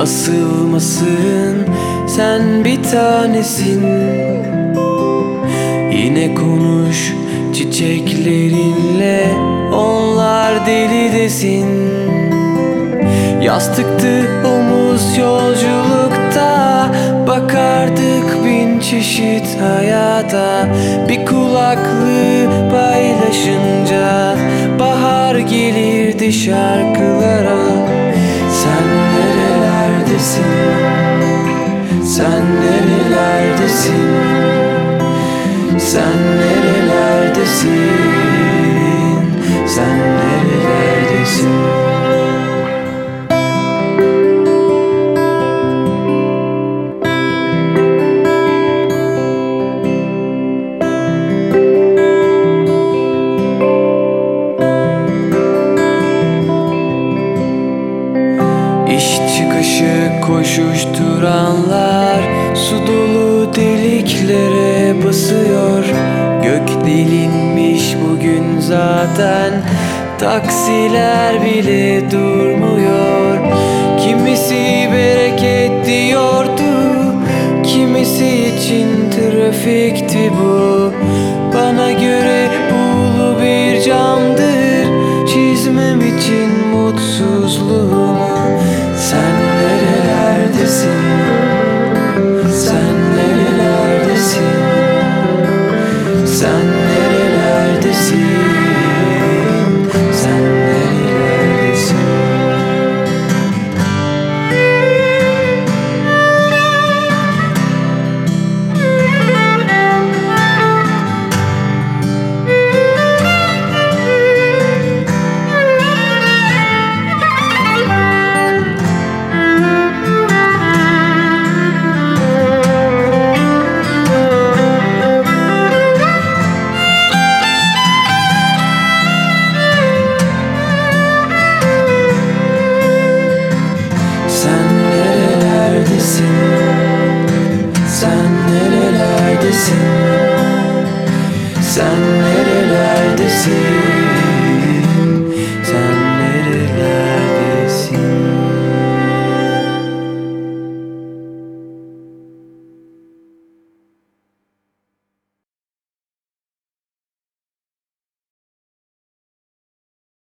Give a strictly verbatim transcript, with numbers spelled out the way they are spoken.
asılmasın, sen bir tanesin. Yine konuş çiçeklerinle, onlar deli desin. Yastıktı omuz yolculukta, bakardık bin çeşit hayata. Bir kulaklığı paylaşınca bahar gelirdi şarkılara. Sen nerelerdesin? Sen nerelerdesin? Sen nerelerdesin? Sen nerelerdesin? İş çıkışı koşuşturanlar su dolu deliklere basıyor. Gök delinmiş bugün zaten, taksiler bile durmuyor. Kimisi bereket diyordu, kimisi için trafikti bu. Bana göre buğulu bir camdır, çizmem için mutsuzluğumu. Sen nerelerdesin? Sen nerelerdesin? Sen nerelerdesin? Sen nerelerdesin? Sen nerelerdesin?